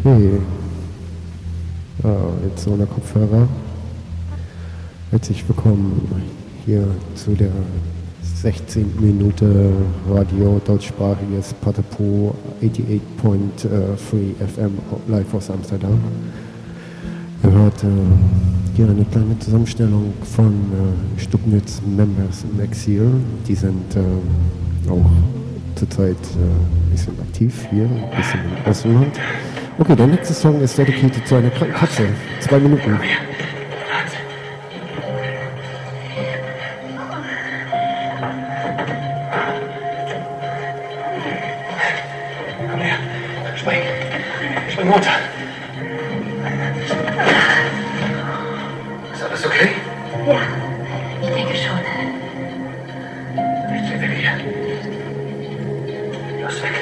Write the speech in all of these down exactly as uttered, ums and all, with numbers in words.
Okay. Oh, jetzt ohne Kopfhörer. Herzlich willkommen hier zu der sechzehnten Minute Radio deutschsprachiges Patapo achtundachtzig Komma drei F M live aus Amsterdam. Ihr hört äh, hier eine kleine Zusammenstellung von äh, Stubnitz Members im Exil. Die sind äh, auch zurzeit äh, ein bisschen aktiv hier, ein bisschen im Ausland. Okay, der nächste Song ist dedicated zu einer kranken Katze. Zwei Minuten. Komm her, spring. Spring runter. Ist alles okay? Ja, ich denke schon. Jetzt sind wir wieder. Los, weg.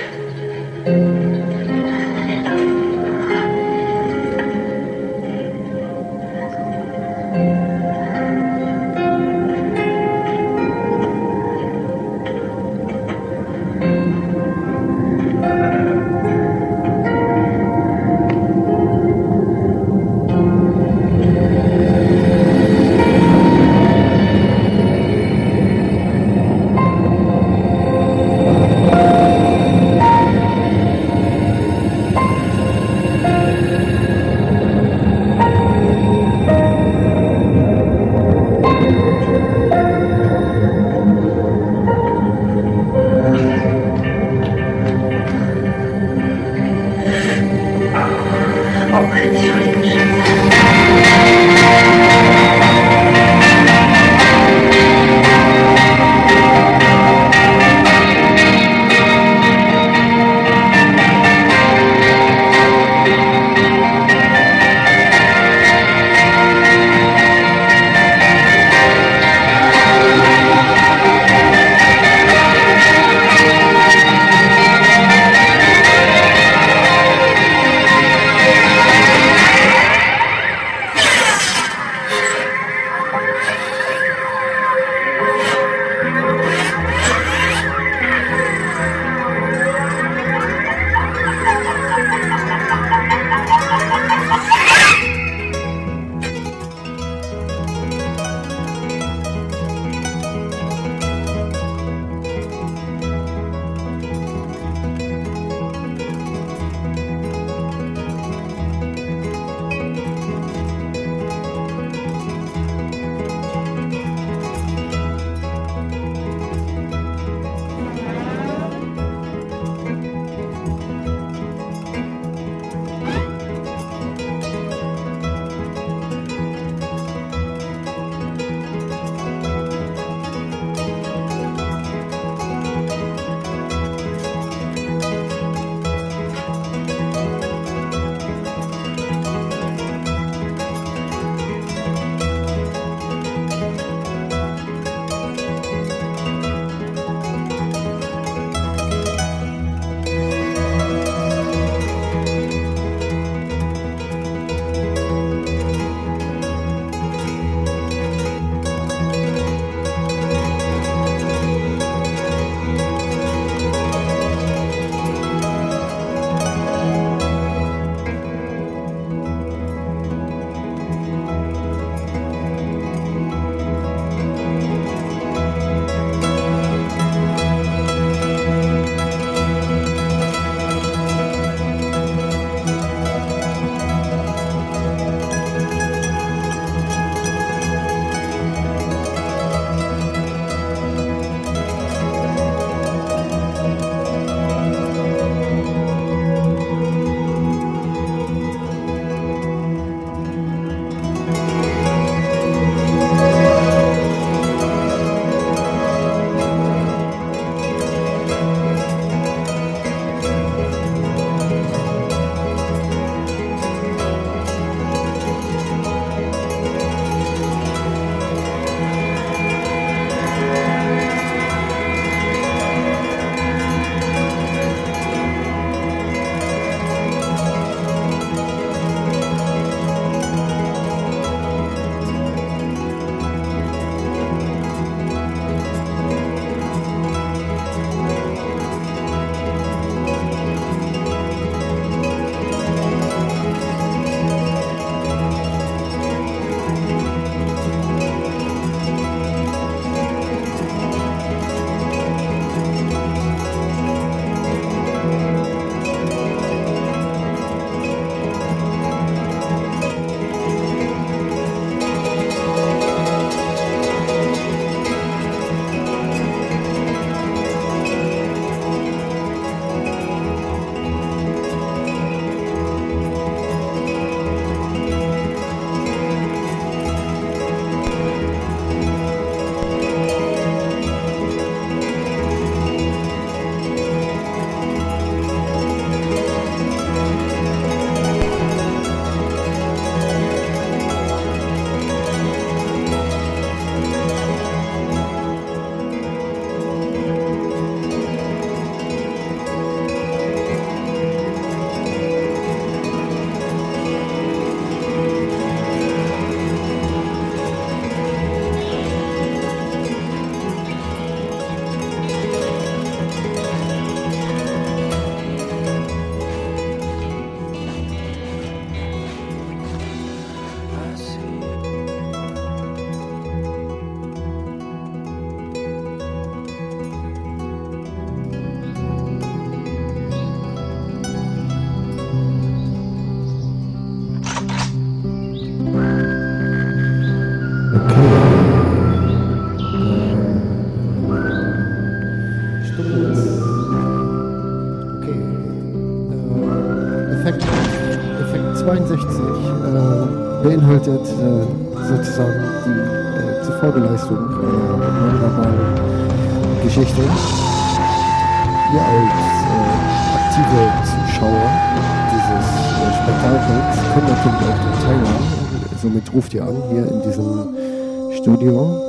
zweiundsechzig äh, beinhaltet äh, sozusagen die äh, Zufolgeleistung einer nonverbalen Geschichte. Wir als äh, aktive Zuschauer dieses äh, Spektakels können natürlich auch daran teilhaben. Somit ruft ihr an hier in diesem Studio.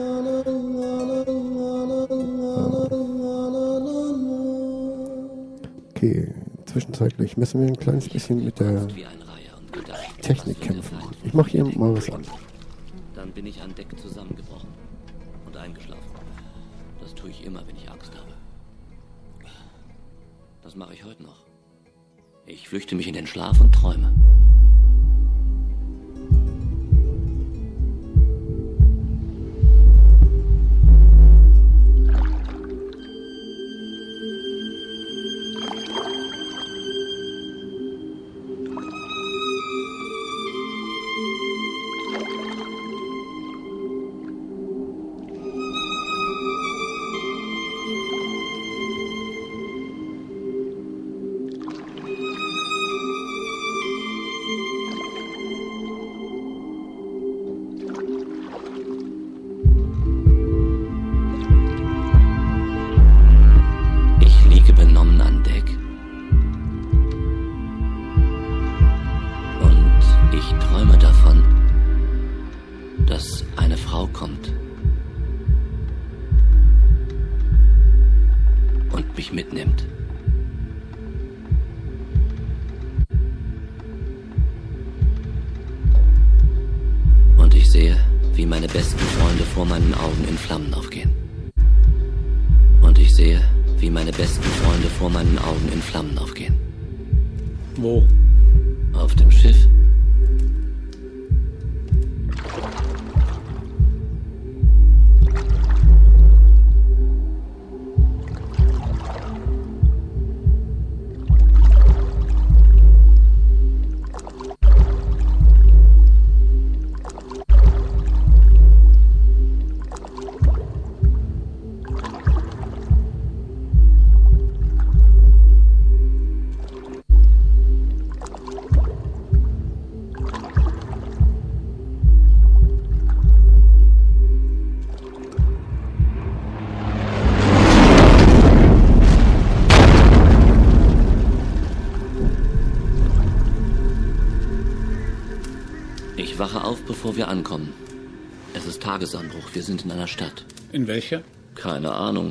Okay, zwischenzeitlich müssen wir ein kleines bisschen mit der Technik kämpfen. Ich mache hier mal was an. Dann bin ich an Deck zusammengebrochen und eingeschlafen. Das tue ich immer, wenn ich Angst habe. Das mache ich heute noch. Ich flüchte mich in den Schlaf und träume. Ich wache auf, bevor wir ankommen. Es ist Tagesanbruch. Wir sind in einer Stadt. In welcher? Keine Ahnung.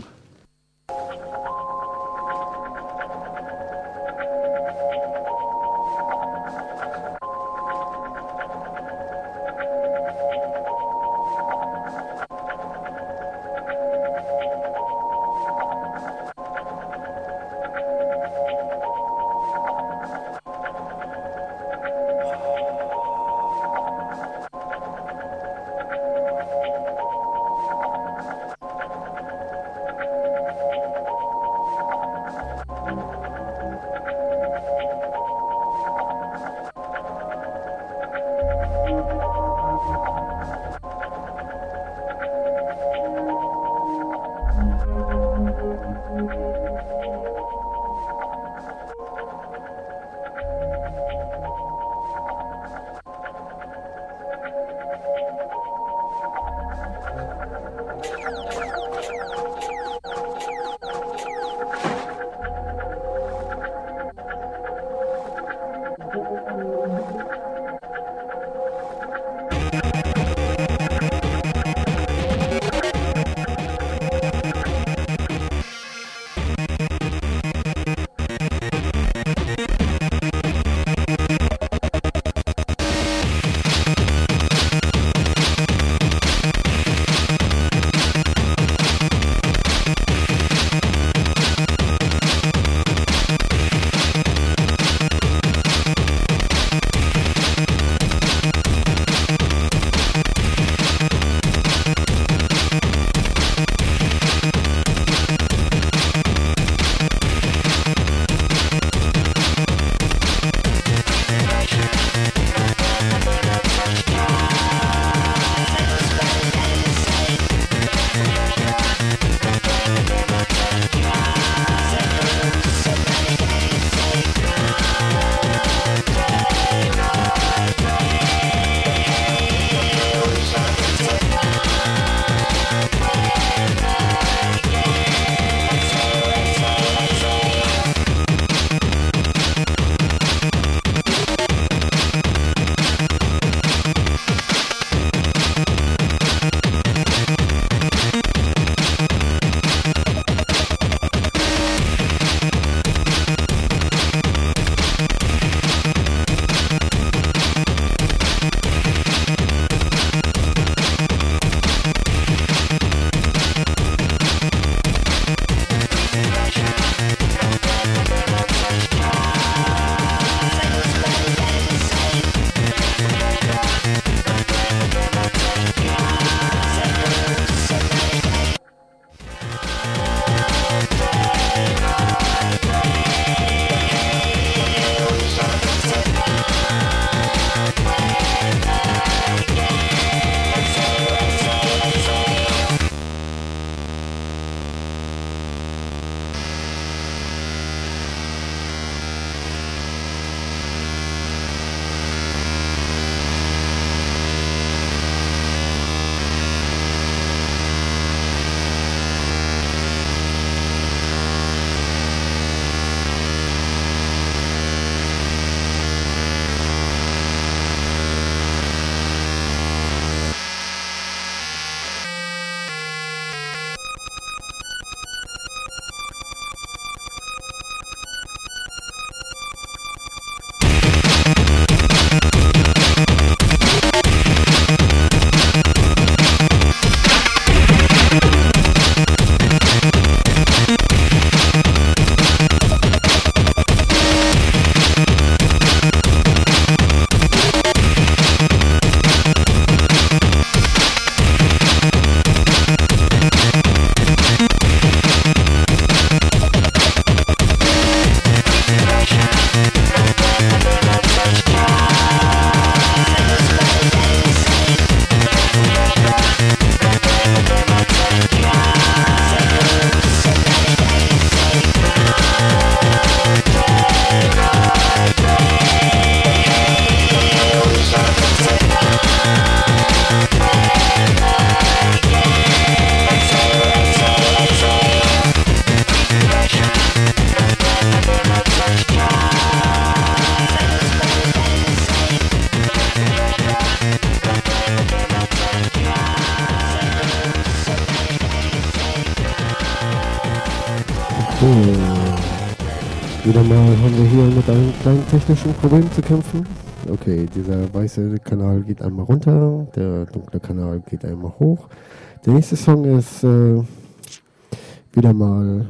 wieder mal haben wir hier mit einem kleinen technischen Problem zu kämpfen. Okay, dieser weiße Kanal geht einmal runter, der dunkle Kanal geht einmal hoch. Der nächste Song ist äh, wieder mal...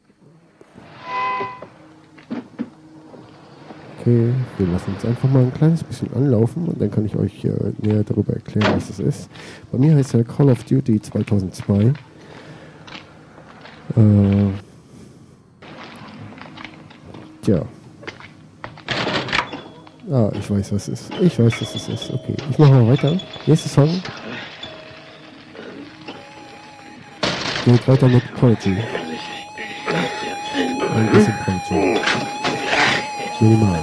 Okay, wir lassen uns einfach mal ein kleines bisschen anlaufen und dann kann ich euch äh, näher darüber erklären, was das ist. Bei mir heißt er Call of Duty zweitausendzwei. Äh, tja. Ah, ich weiß, was es ist. Ich weiß, was es ist. Okay, ich mache mal weiter. Nächster Song. Geht weiter mit Prodigy. Ein bisschen Prodigy. Minimal.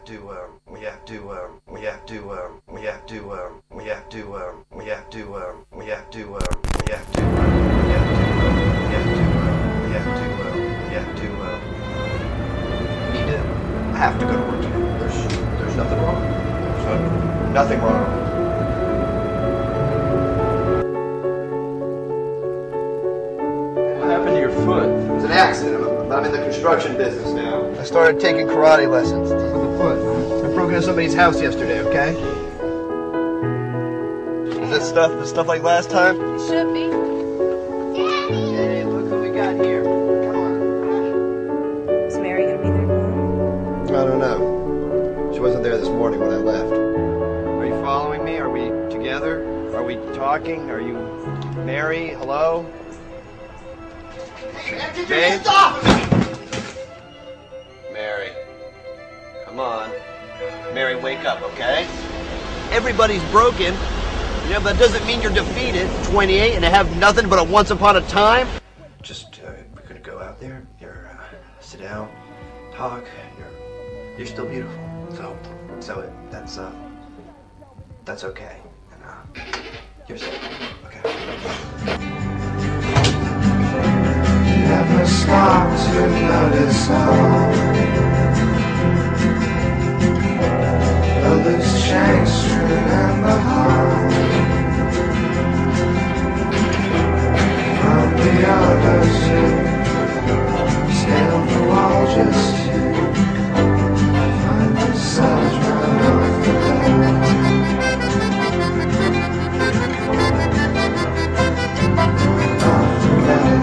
to, uh, we have to, uh, we have to, uh, we have to, uh, we have to, uh, we have to, uh, we have to, uh, we have to, uh, we have to, uh, we have to, uh, we have to, uh, we have to, uh, need to, I have to go to work today. There's, there's nothing wrong. There's no, nothing wrong. What happened to your foot? It was an accident. I'm, I'm in the construction business now. I started taking karate lessons with the foot. I broke into somebody's house yesterday, okay? Is this stuff, this stuff like last time? It should be. Hey, look who we got here. Come on. Is Mary gonna be there tomorrow? I don't know. She wasn't there this morning when I left. Are you following me? Are we together? Are we talking? Are you Mary? Hello? Babe? Stop! Mary. Come on. Mary, wake up, okay? Everybody's broken. You know, but that doesn't mean you're defeated. twenty-eight and I have nothing but a once upon a time. Just, uh, we're gonna go out there. You're, uh, sit down, talk. You're, you're still beautiful. So, so it, that's, uh, that's okay. And, uh, you're safe. Okay. Never stop to notice how others change through and the heart from the others who stand on the wall just to find themselves right off the bat. Off the bat.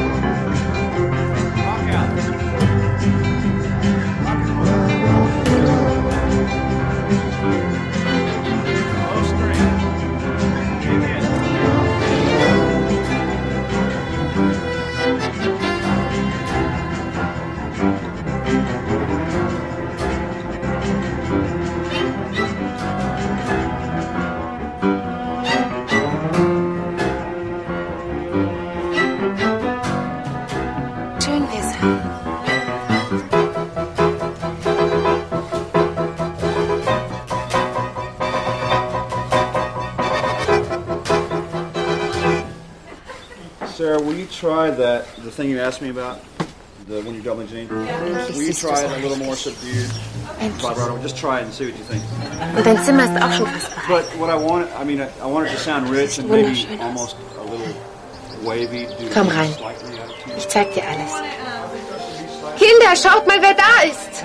Sarah, will you try that, the thing you asked me about, the when you're doubling Jean? Will you try it a little more subdued? Vibrato, just try it and see what you think. Und dein Zimmer ist auch schon fast bereit. But what I want, I mean, I, I want it to sound rich and maybe almost a little wavy. Komm rein. Ich zeig dir alles. Kinder, schaut mal, wer da ist.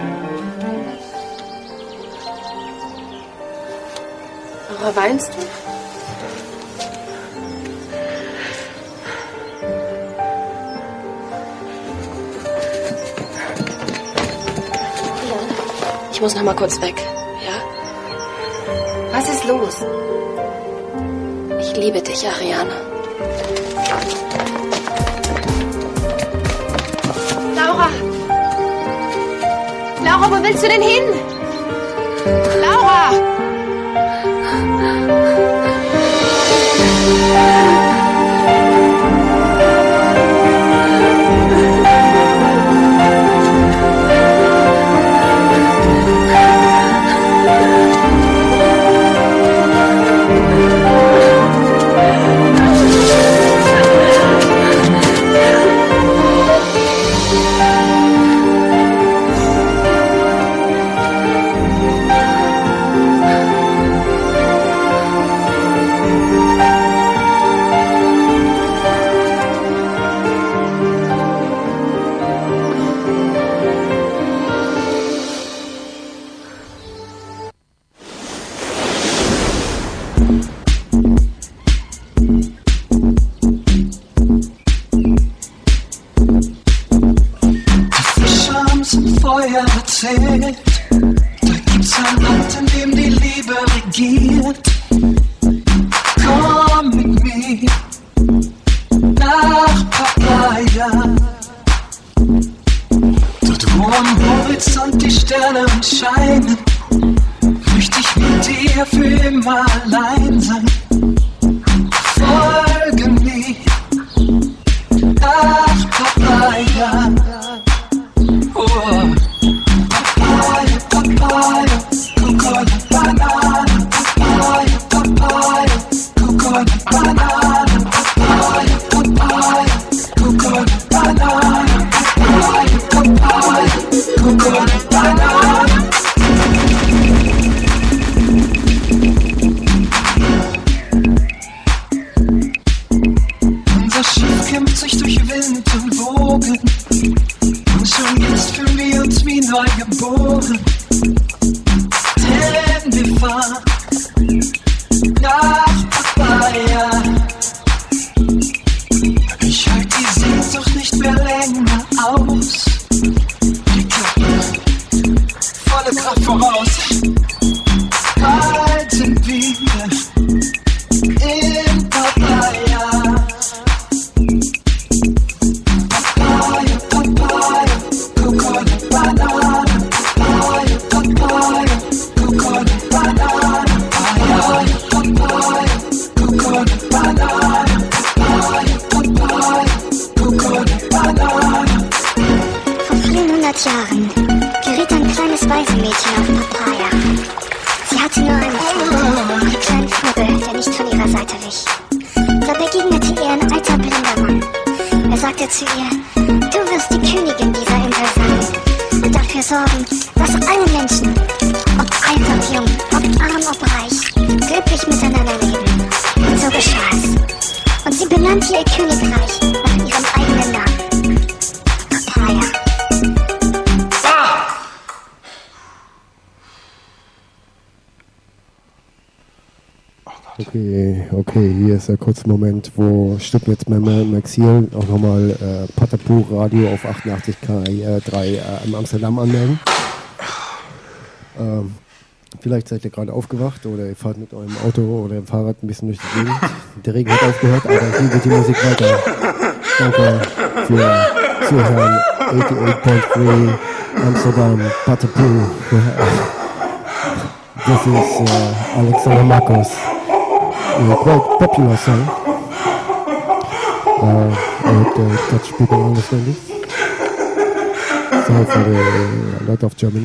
Laura, weinst du? Ich muss noch mal kurz weg, ja? Was ist los? Ich liebe dich, Ariane. Laura! Laura, wo willst du denn hin? Laura! erzählt. Da gibt's ein Land, in dem die Liebe regiert. Komm mit mir nach Papaya. Dort wo am Horizont die Sterne scheinen, möchte ich mit dir für immer allein sein. Folge mir nach Papaya. Oh, Papaya, Papaya. sagte zu ihr, du wirst die Königin dieser Insel sein und dafür sorgen, dass alle Menschen, ob alt ob jung, ob arm ob reich, glücklich miteinander leben. Und so geschah es. Und sie benannte ihr Königreich nach ihrem eigenen Namen. Papaya. Okay, okay, hier ist der kurze Moment, wo Stück jetzt mit dem Exil auch nochmal äh, Patapu Radio auf achtundachtzig Komma drei äh, in Amsterdam anmelden. Ähm, vielleicht seid ihr gerade aufgewacht oder ihr fahrt mit eurem Auto oder dem Fahrrad ein bisschen durch die Gegend. Der Regen hat aufgehört, aber hier geht die Musik weiter. Danke für Zuhören. achtundachtzig Komma drei Amsterdam, Patapu. This is uh, Alexander Marcos. A quite popular song. Uh, I hope the Dutch people understand it. Sorry for the lot of German.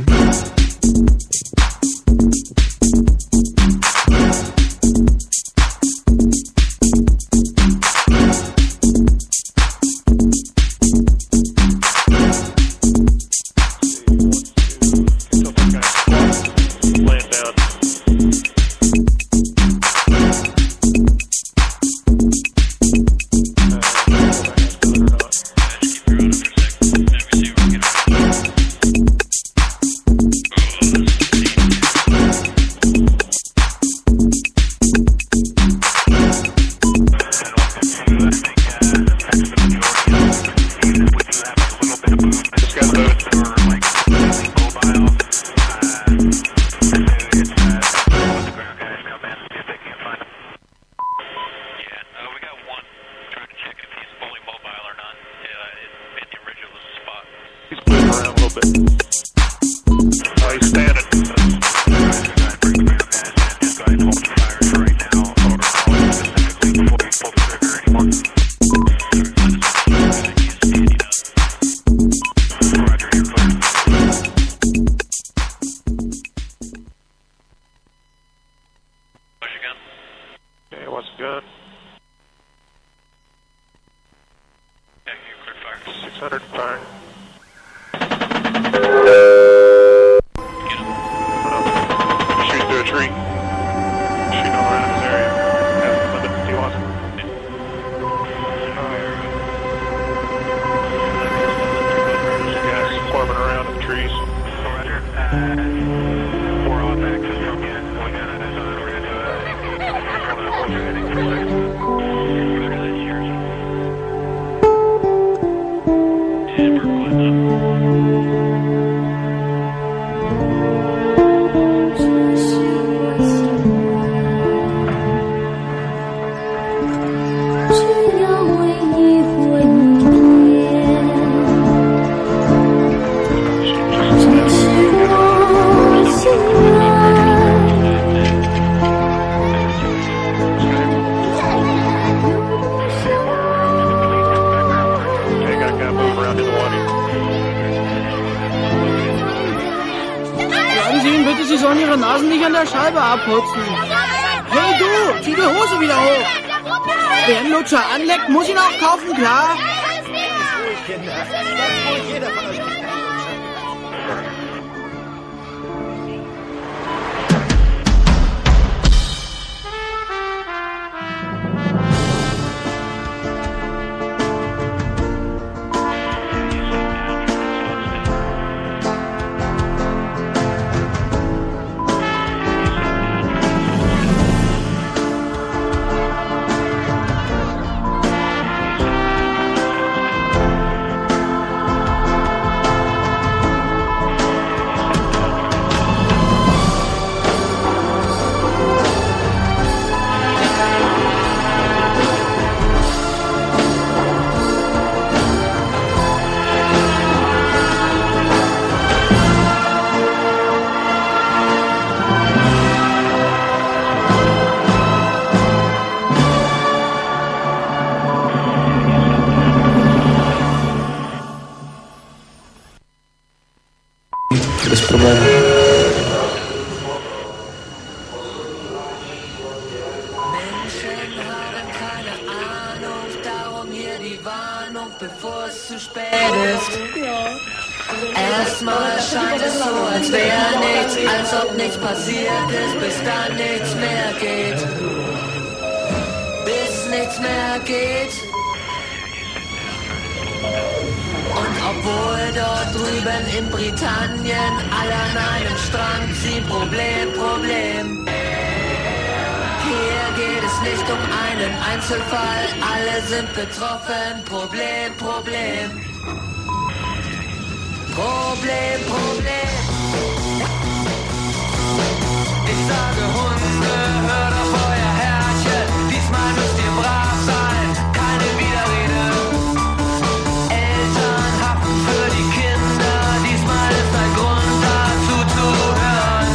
Abputzen. Hey du, zieh die Hose wieder hoch. Wer einen Lutscher anleckt, muss ihn auch kaufen, klar? Kinder, das wohl jeder von euch. zu spät ist. Erstmal scheint es so, als wäre nichts, als ob nichts passiert ist, bis dann nichts mehr geht. Bis nichts mehr geht. Und obwohl dort drüben in Britannien alle an einem Strang ziehen, Problem, Problem. Hier geht es nicht um einen Einzelfall, alle sind betroffen, Problem, Problem. Problem, Problem. Ich sage Hunde, hört auf euer Herrchen, diesmal müsst ihr brav sein, keine Widerrede. Eltern haften für die Kinder, diesmal ist ein Grund dazu zu hören.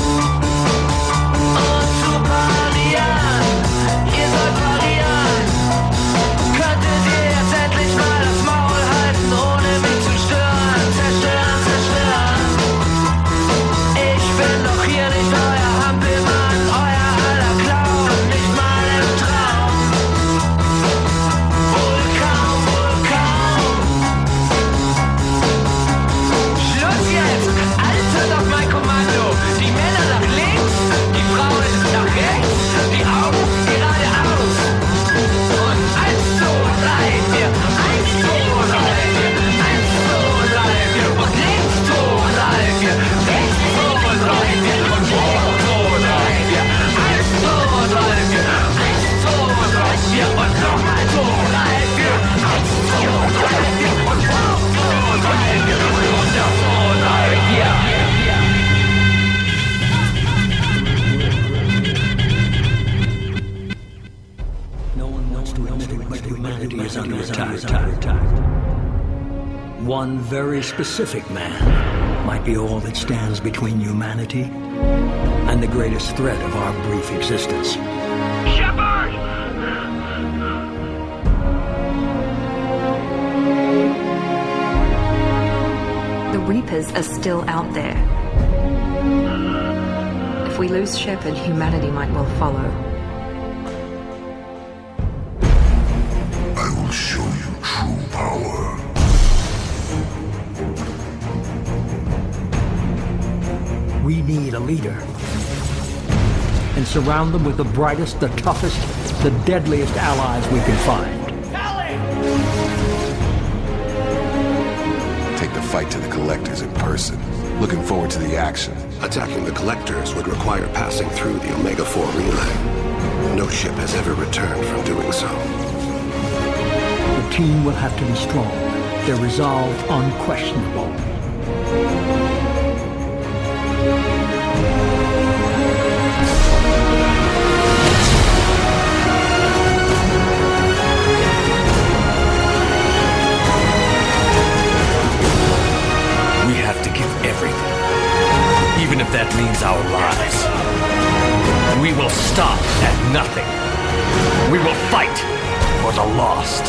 Und zu parieren, ihr sollt parieren. Könntet ihr jetzt endlich mal das Maul halten, ohne mich zu stören, zerstören, zerstören. Ich bin doch hier nicht euer Hampelmann, euer aller Clown, nicht mal im Traum. Wohl kaum, wohl kaum. Schluss jetzt! Alles hört auf mein Kommando. Die Männer nach links, die Frauen nach rechts, die Augen geradeaus. Und eins, zwei, drei, vier, eins, zwei, drei, vier, eins, zwei, drei, vier, und links, zwei, drei, vier, rechts, zwei, drei, vier, und vor, zwei, drei, vier, eins, zwei, drei, vier, eins, zwei, drei, vier, und nochmal zwei, drei, vier, eins, zwei, drei, vier, und vor, zwei, drei, vier, und runter, zwei, drei, vier. No one wants to admit but humanity is under attack. One very specific man might be all that stands between humanity and the greatest threat of our brief existence. Shepard! The Reapers are still out there. If we lose Shepard, humanity might well follow. I will show you true power. We need a leader. And surround them with the brightest, the toughest, the deadliest allies we can find. Take the fight to the Collectors in person. Looking forward to the action. Attacking the Collectors would require passing through the Omega four relay. No ship has ever returned from doing so. The team will have to be strong. Their resolve unquestionable. We have to give everything, even if that means our lives. We will stop at nothing. We will fight for the lost.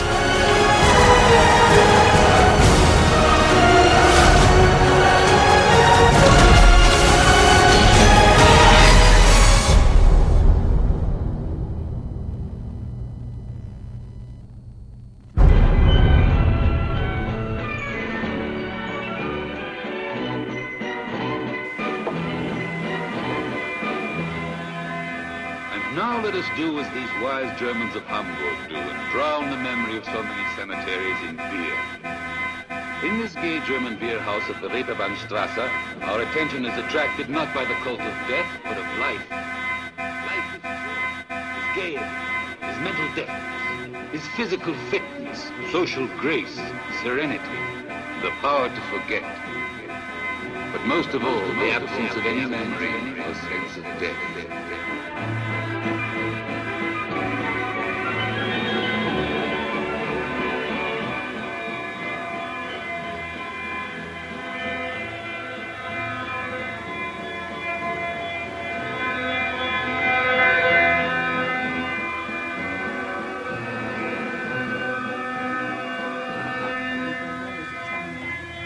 Now let us do as these wise Germans of Hamburg do and drown the memory of so many cemeteries in beer. In this gay German beer house of the Reeperbahn-Strasse, our attention is attracted not by the cult of death, but of life. Life is joy, is gaiety, is mental deftness, is physical fitness, social grace, serenity, the power to forget. But most of all, the absence of any memory or sense of death.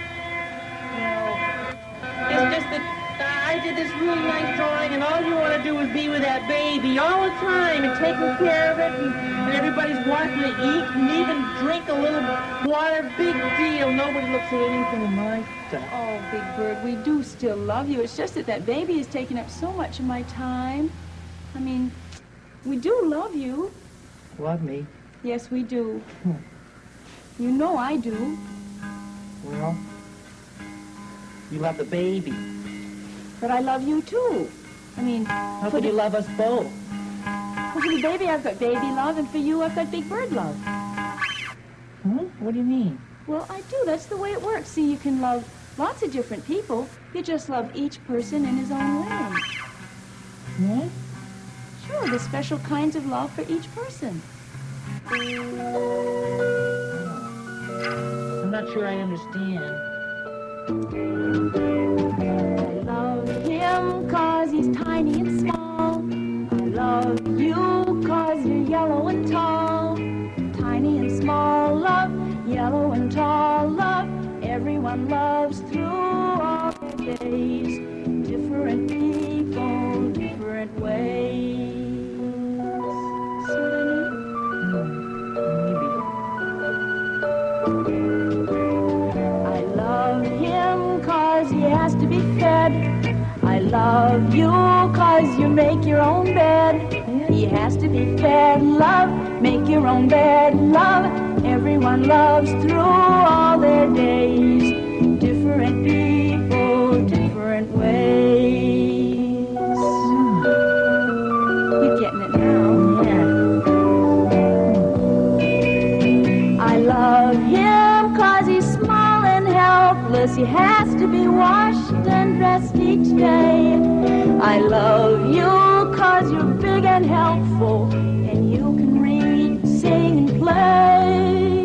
It's just that I did this really nice drawing, and all you want to do do is be with that baby all the time and taking care of it, and, and everybody's wanting to eat and even drink a little water. Big deal. Nobody looks at anything in my stuff. Oh, Big Bird, we do still love you. It's just that that baby is taking up so much of my time. I mean, we do love you. Love me? Yes, we do. Hmm. You know I do. Well, you love the baby. But I love you, too. I mean... How could you love us both? Well, for the baby, I've got baby love, and for you, I've got Big Bird love. Hmm? What do you mean? Well, I do. That's the way it works. See, you can love lots of different people. You just love each person in his own way. Yeah? Sure, there's special kinds of love for each person. I'm not sure I understand. I love him 'cause he's tiny and small. I love you 'cause you're yellow and tall. Tiny and small love, yellow and tall love. Everyone loves through all their days. Different people, different ways. See what I mean? I love him 'cause he has to be fed. I love you 'cause you make your own bed. He has to be fed, love, make your own bed, love. Everyone loves through all their days. Different people, different ways. You're getting it now. Yeah. I love him 'cause he's small and helpless. He has to be washed and dressed each day. I love you 'cause you're big and helpful, and you can read, sing, and play.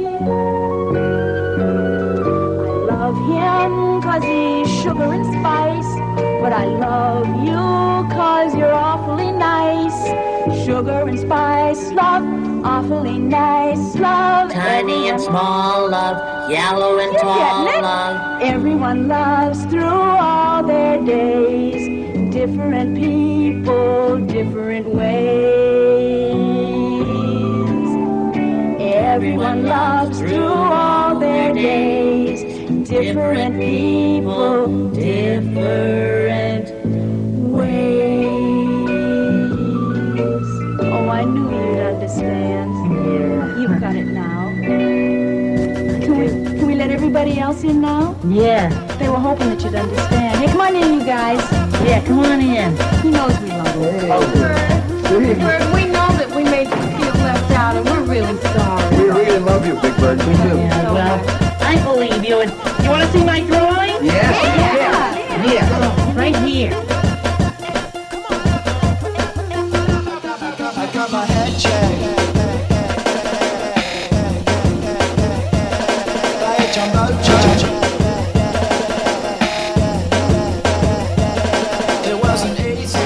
I love him 'cause he's sugar and spice, but I love you 'cause you're awfully nice. Sugar and spice, love, awfully nice, love. Tiny and small love, yellow and tall love. Everyone loves through all their days. Different people, different ways. Everyone loves through all their days. Different people, different ways. Oh, I knew you'd understand. Yeah. You've got it now. Can we, can we let everybody else in now? Yeah. They were hoping that you'd understand. Hey, come on in, you guys. Yeah, come on in. He knows we love him. Oh, Big Bird, we know that we made you feel left out, and we're really sorry. We really love you, Big Bird. We do. Yeah, well, I believe you. And you want to see my drawing? Yeah. Yeah. Yeah. yeah. Right here. I got my head checked. By a jumbo jet. It wasn't easy.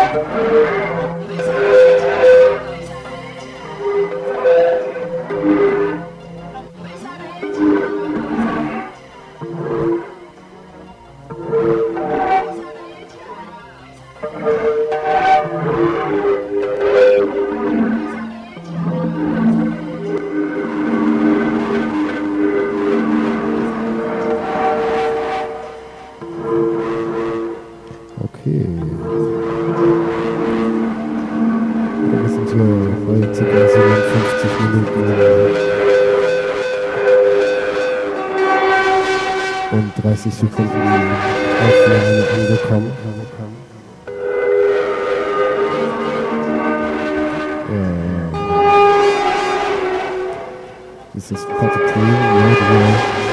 dreißig Sekunden Aufnahme angekommen. Äh, this is part of three, yeah,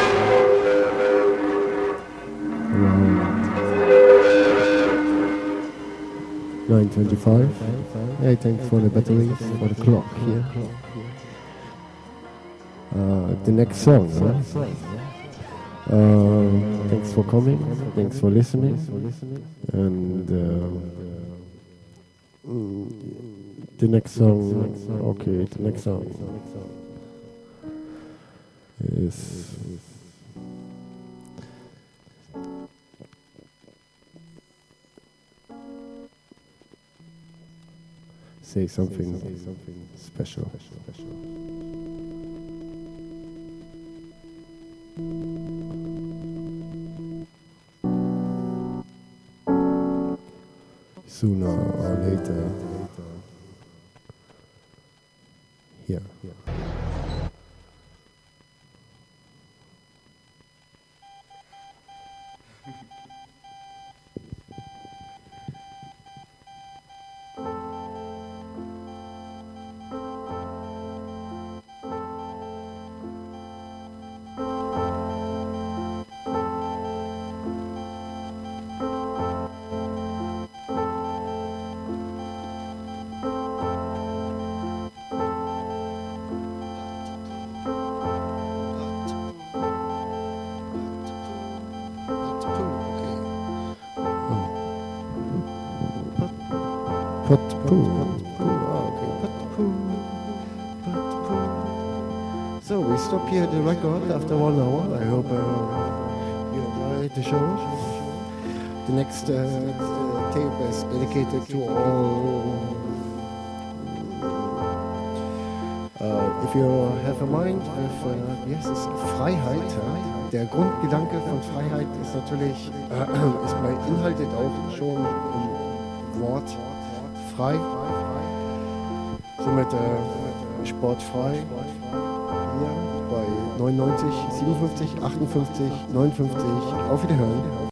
nine twenty-five. I think for the batteries, for the clock here. Uh, the next song, huh? Uh, thanks for coming, thanks for listening, and uh, the next song, okay, the next song is say something, say something special. Sooner or later, here. So we stop here the record after one hour. I hope uh, you enjoyed the show. The next uh, tape is dedicated to all. Uh, if you have a mind with, uh, yes, it's Freiheit. Uh, der Grundgedanke von Freiheit ist natürlich, äh, ist beinhaltet auch schon im Wort frei. Somit äh, sportfrei. Hier bei neunundneunzig, siebenundfünfzig, achtundfünfzig, neunundfünfzig. Auf Wiederhören.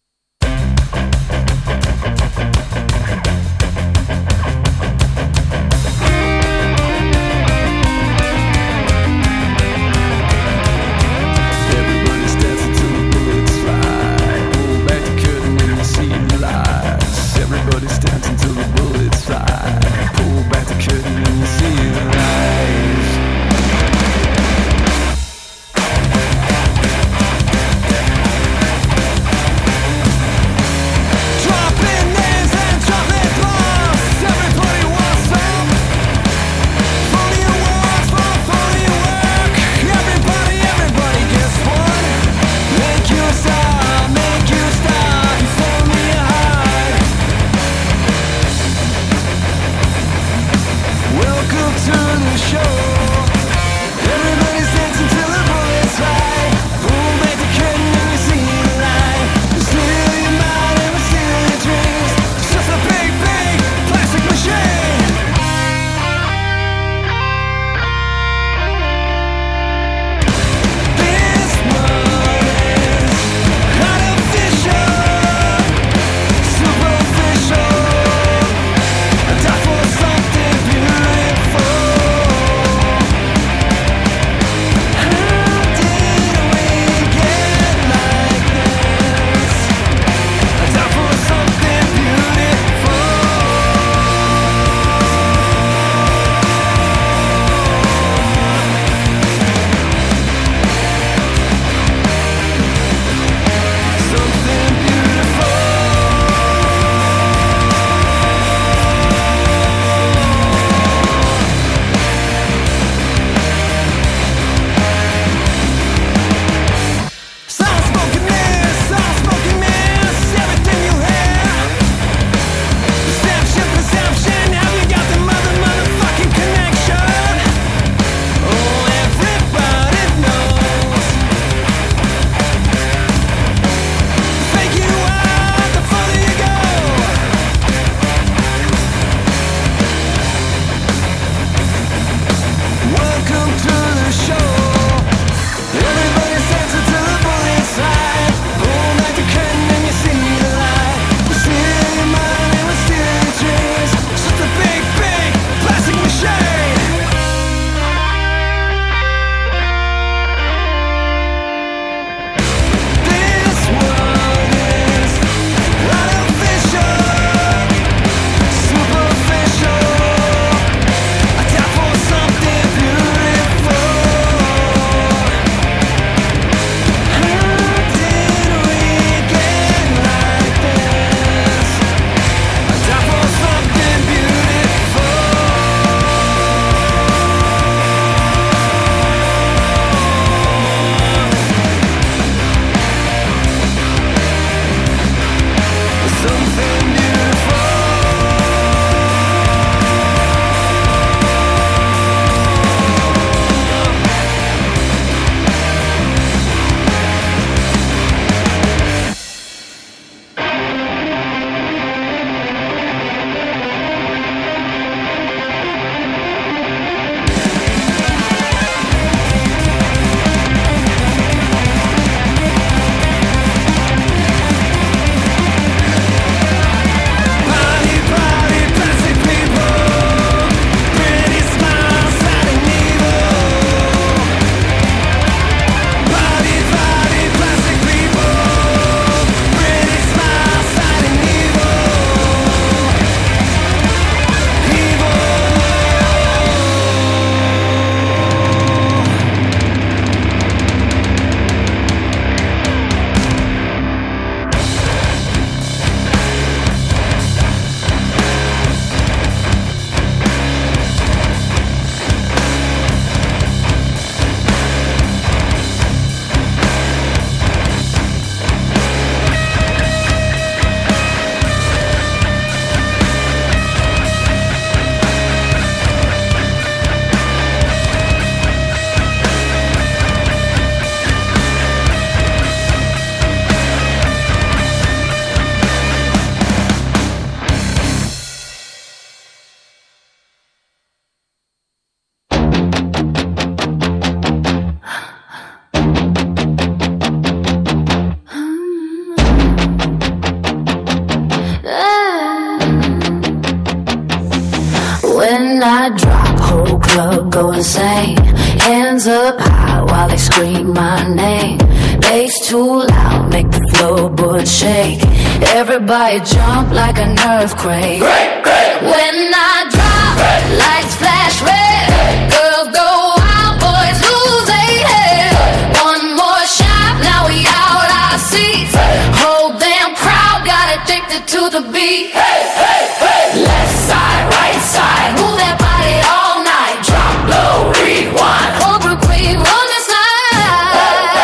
I drop, whole club go insane. Hands up high while they scream my name. Bass too loud, make the floorboard shake. Everybody jump like an earthquake. Great, great. When I drop, great. Lights flash red. Great. Girls go wild, boys lose their head. One more shot, now we out our seats. Hey. Whole damn crowd got addicted to the beat. Hey, hey, hey. Left side, right side, move that body all night. Drop low, rewind. Cobra Queen, run this night.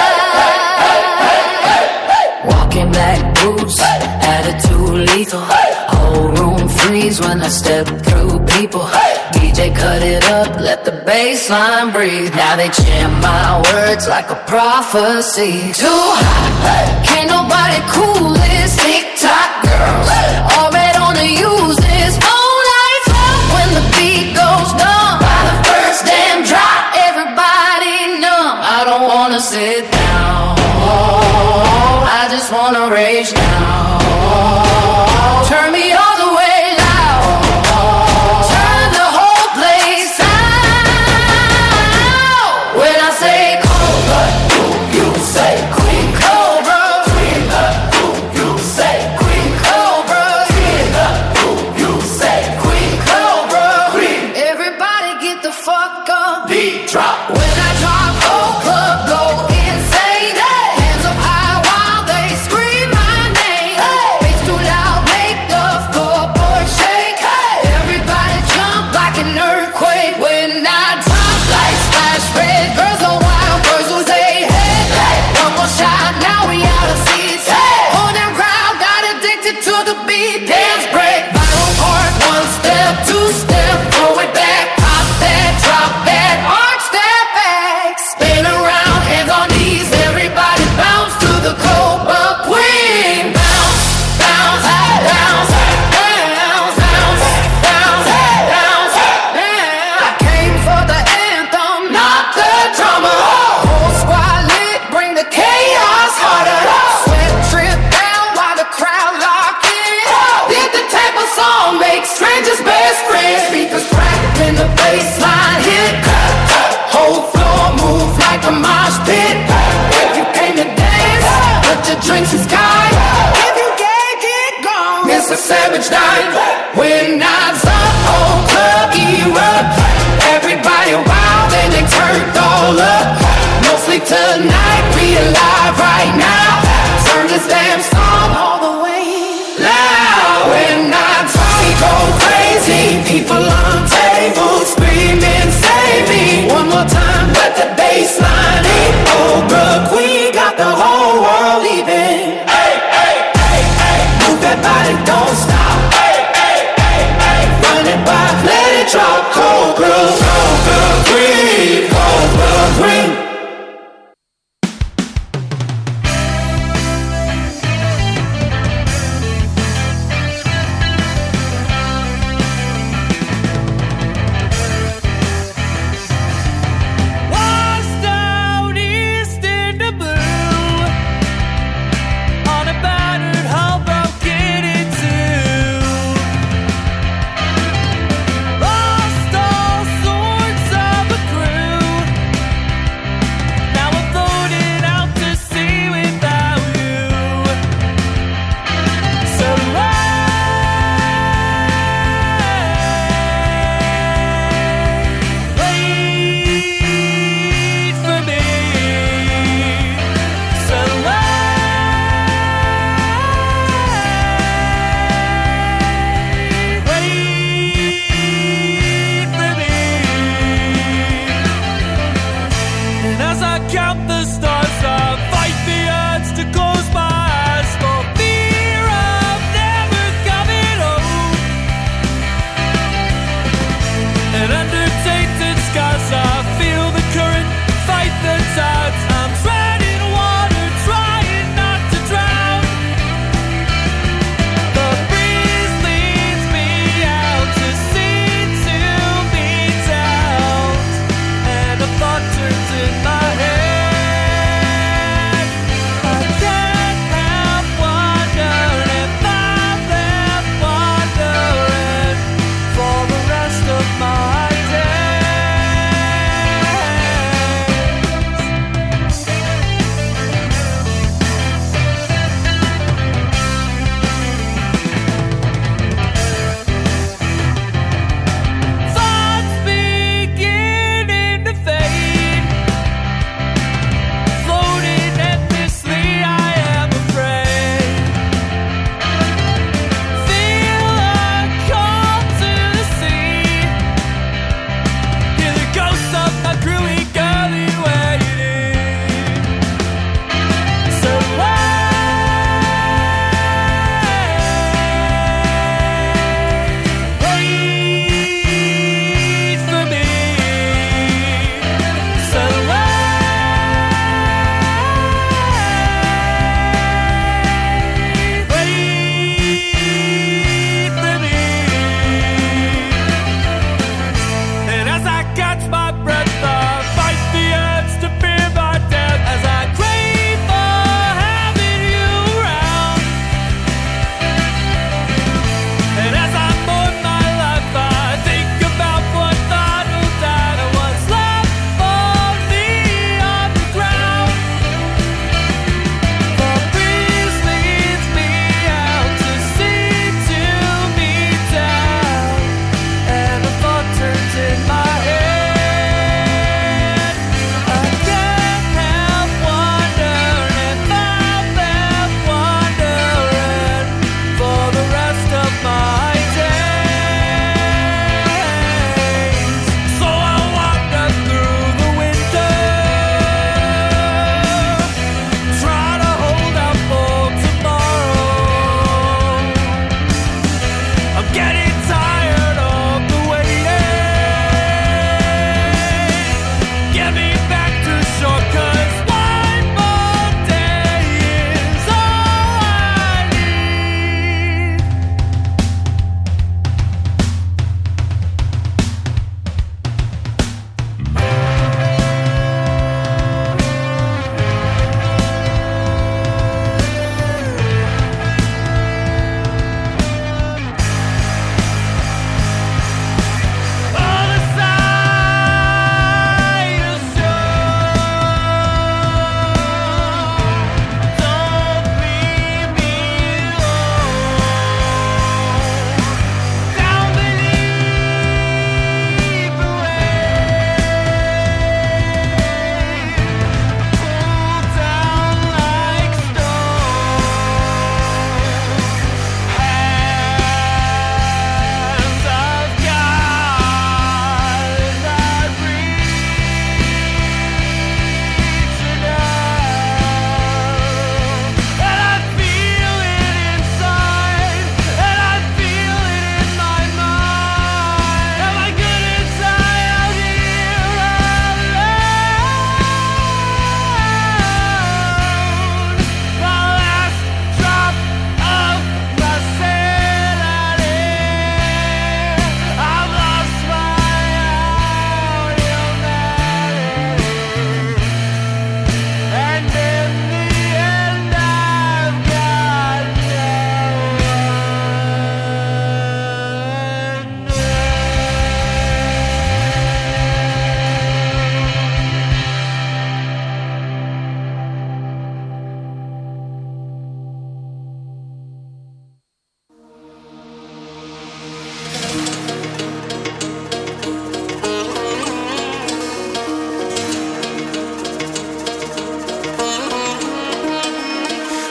Walking black boots, attitude lethal. Whole room freeze when I step through people. D J cut it up, let the bass line breathe. Now they chant my words like a prophecy. Too hot, can't nobody cool this TikTok girls. All red on the use this phone lights up when the beat goes dumb. By the first damn drop, everybody numb. I don't wanna sit down, I just wanna rage now. Turn me all the way loud, turn the whole place out. When I say Cobra, who you say Queen Cobra? Queen who you say Queen Cobra? Queen who you say Queen Cobra? Queen. Everybody get the fuck up. Beat drop. When I drop, whole club go insane. Hey. Hands up high while they scream my name. Hey. Bass too loud, make the floorboard shake. Hey. Everybody jump like an earthquake. When I drop, lights flash red. Girls go wild, boys lose their head. Hey. One more shot, now we out of seats. Hey. Whole damn crowd got addicted to the beat. Dance break, viral part, one step, two step, throw it back, pop that, drop that, arch that back, spin around, hands on knees, everybody bounce to the Cobra Queen. Bounce, bounce, bounce, bounce, bounce, bounce, bounce, bounce. I came for the anthem, not the drama. Whole squad lit, bring the chaos harder. Sweat drip down while the crowd lock in. Did the type of song make strangers best friends? Speakers crack when the bass line hit. Whole floor move like a mosh pit. If you came to dance, put your drinks in sky. If you can't get gone, it's a savage night. When knobs up, whole club erupt. Everybody wild and they turned all up. No sleep tonight, we alive right now. Turn this damn song all the way loud. When knobs up, we go crazy. People on tables screaming, save me. One more time, let the bass line in. Cobra Queen got the whole world leaving. Hey, hey, hey, hey. Move that body, don't stop. Hey, hey, hey, hey. Run it back, let it drop. Cobra, Cobra Queen, Cobra Queen.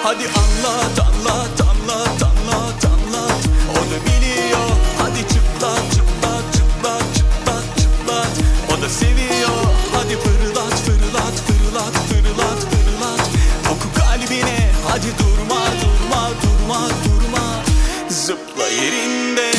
Hadi anlat anlat anlat anlat anlat. O da biliyor. Hadi çıplat çıplat çıplat çıplat çıplat. O da seviyor. Hadi fırlat fırlat fırlat fırlat fırlat. Oku kalbine. Hadi durma durma durma durma. Zıpla yerinde.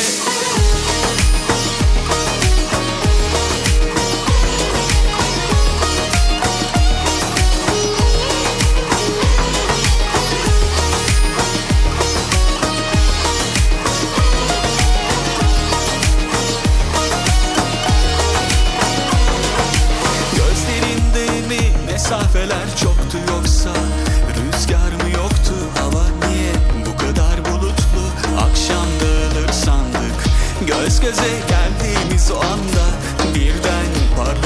Mesafeler çoktu yoksa rüzgar mı yoktu, hava niye bu kadar bulutlu? Akşam dağılır sandık, göz göze geldiğimiz o